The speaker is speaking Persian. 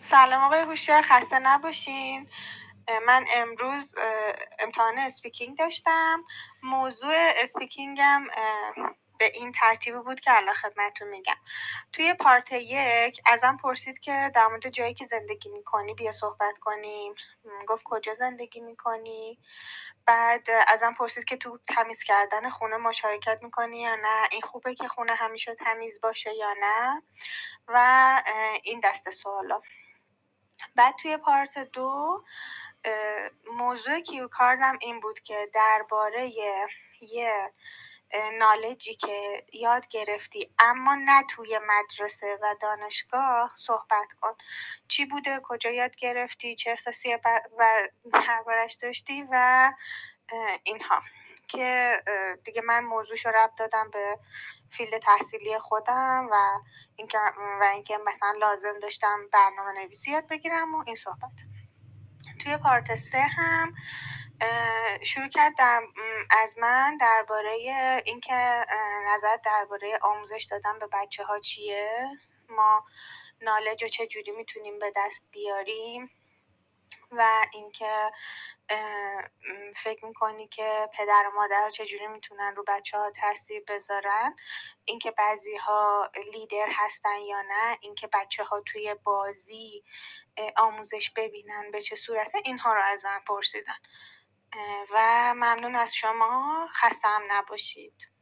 سلام آقای هوشیار، خسته نباشین. من امروز امتحان اسپیکینگ داشتم. موضوع اسپیکینگم به این ترتیبی بود که الان خدمتتون میگم. توی پارت 1 ازم پرسید که در مورد جایی که زندگی میکنی بیا صحبت کنیم. گفت کجا زندگی میکنی؟ بعد ازم پرسید که تو تمیز کردن خونه مشارکت میکنی یا نه، این خوبه که خونه همیشه تمیز باشه یا نه، و این دسته سوالا. بعد توی پارت 2 موضوع کیو کاردم این بود که درباره یه نالجی که یاد گرفتی اما نه توی مدرسه و دانشگاه صحبت کن. چی بوده، کجا یاد گرفتی، چه احساسی دربارش داشتی و اینها، که دیگه من موضوعشو ربط دادم به فیلد تحصیلی خودم و اینکه مثلا لازم داشتم برنامه نویسی یاد بگیرم و این صحبت. توی پارت 3 هم شروع کرد از من درباره اینکه نظر درباره آموزش دادن به بچه‌ها چیه، ما نالج رو چجوری میتونیم به دست بیاریم و اینکه فکر میکنی که پدر و مادر چجوری میتونن رو بچه‌ها تاثیر بذارن، اینکه بعضی‌ها لیدر هستن یا نه، اینکه بچه‌ها توی بازی آموزش ببینن به چه صورته، اینها رو از من پرسیدن و ممنون از شما. خسته هم نباشید.